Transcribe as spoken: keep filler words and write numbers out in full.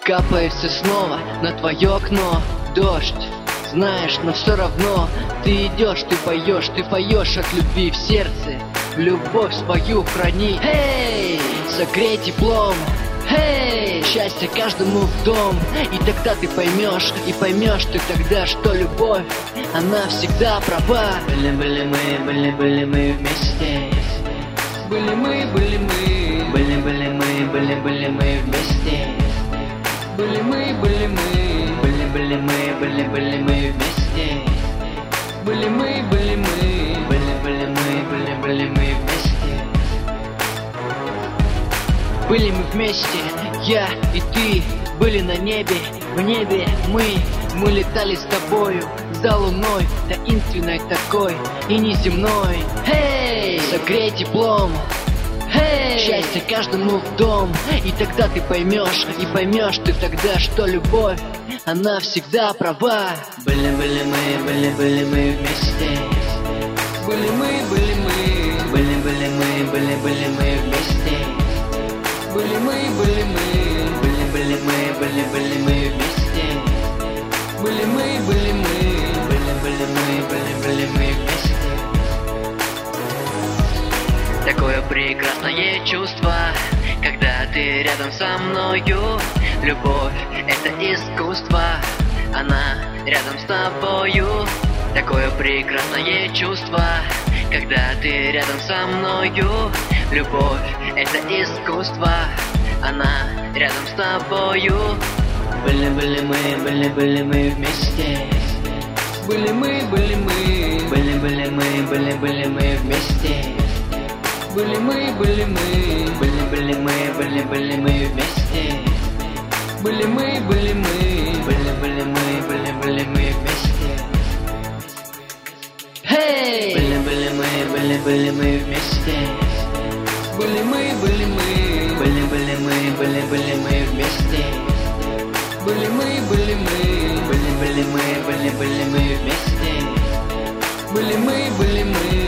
Капается снова на твое окно дождь. Знаешь, но все равно ты идешь, ты поешь, ты поешь от любви в сердце. Любовь свою храни. Эй, согрей теплом. Эй, счастье каждому в дом. И тогда ты поймешь, и поймешь ты тогда, что любовь, она всегда права. Были-были мы, были-были мы вместе. Были мы, были мы. Были-были мы, были-были мы вместе. Были мы, были мы. Были-были мы, были-были мы вместе. Были мы, были мы. Были-были мы, были-были мы вместе. Были мы вместе, я и ты. Были на небе, в небе мы. Мы летали с тобою за луной, таинственной такой и неземной. Эй, согрей теплом. Эй, счастье каждому в дом. И тогда ты поймешь, и поймешь ты тогда, что любовь, она всегда права. Были-были мы, были-были мы вместе. Были мы, были мы. Были-были мы, были-были мы вместе. Были мы, были мы. Были-были мы, были-были мы вместе. Были мы, были мы. Были-были мы, были-были мы вместе. Такое прекрасное чувство, когда ты рядом со мною. Любовь — это искусство, она рядом с тобою. Такое прекрасное чувство, когда ты рядом со мною. Любовь — это искусство, она рядом с тобою. Были-были мы, были-были мы вместе. Были мы, были мы. Были-были мы, были-были мы вместе. Были мы, были мы. Были-были мы, были-были мы вместе. Были мы, были мы. Были-были мы, были-были мы вместе. Эй! Были-были мы, были-были мы вместе. Были мы, были мы. Были-были мы, были-были мы вместе. Были мы, были мы. Были-были мы, были-были мы вместе. Были мы, были мы.